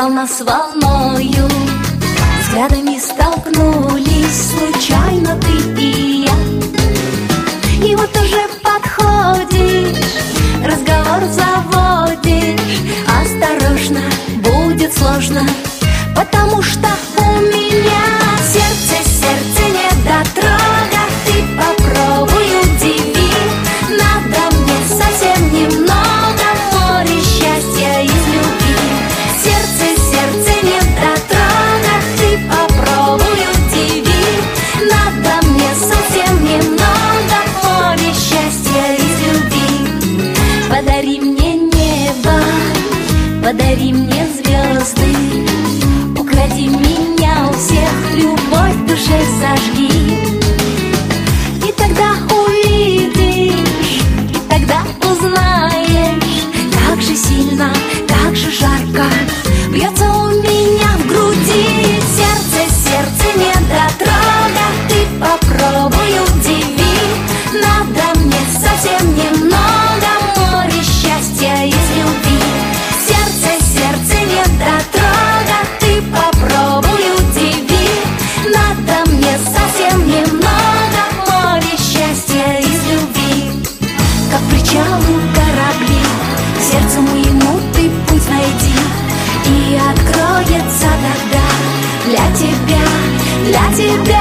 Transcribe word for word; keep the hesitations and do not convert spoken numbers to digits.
взял нас волною. Взглядами столкнулись случайно ты и я. И вот уже подходишь, разговор заводишь. Осторожно, будет сложно, потому что у меня сердце, сердце недотрога. Ты попробуй удиви, надо мне совсем немного, море счастья из любви. Сердце, сердце недотрога. Ты попробуй удиви, надо мне совсем немного, море счастья из любви. Подари мне небо, подари мне звезды, укради меня у всех, любовь в душе зажги. И тогда увидишь, и тогда узнаешь, как же сильно, как же жарко бьется у меня в груди. Сердце, сердце недотрога. Ты попробуй удиви, надо мне совсем немного, море счастья из любви. Сердце, сердце недотрога. Ты попробуй удиви, надо мне совсем немного, море счастья из любви. Как причалу корабли, сердцу моему ты путь найди, и откроется тогда для тебя, для тебя